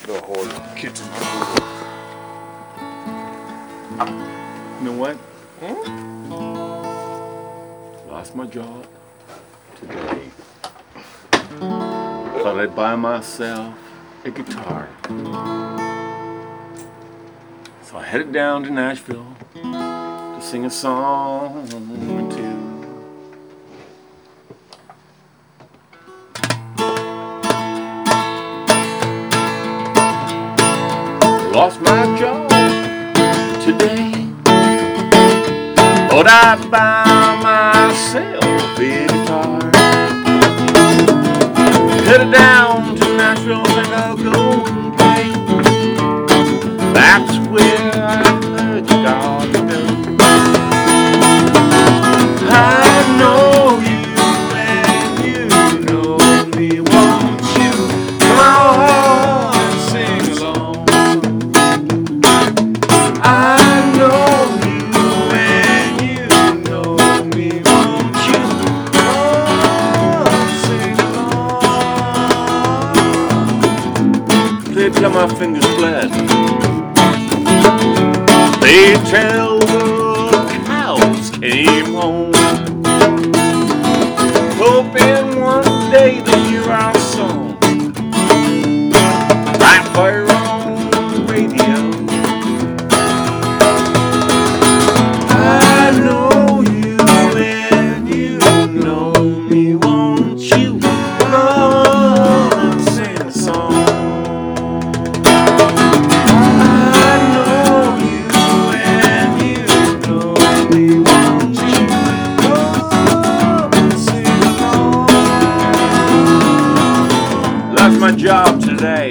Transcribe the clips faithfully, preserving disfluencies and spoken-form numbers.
the whole kitchen table. You know what? Hmm? Lost my job today. Thought I'd buy myself a guitar. So I headed down to Nashville to sing a song or two. Lost my job today. Thought I'd buy myself a guitar. Headed down to Nashville, think I'll go and play. That's where I heard you got to go. I know you and you know me, won't you? Come on, sing along. I know you and you know me, won't you? Come on, sing along. They tell my fingers bled. They tell the cows came home, hoping one day they hear our song right there on the radio. I know you and you know me, won't you? Come on, sing a song. My job today.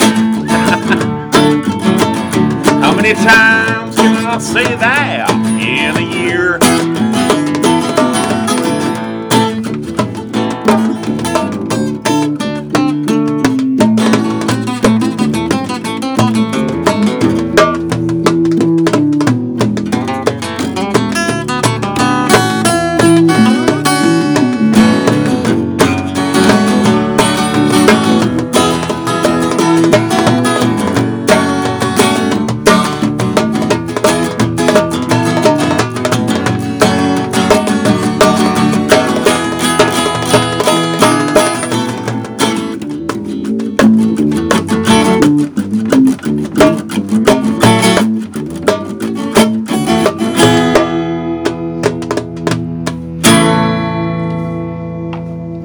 How many times can I say that in a year?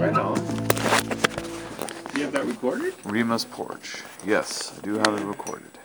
Recorded? Rima's Porch. Yes, I do have it recorded.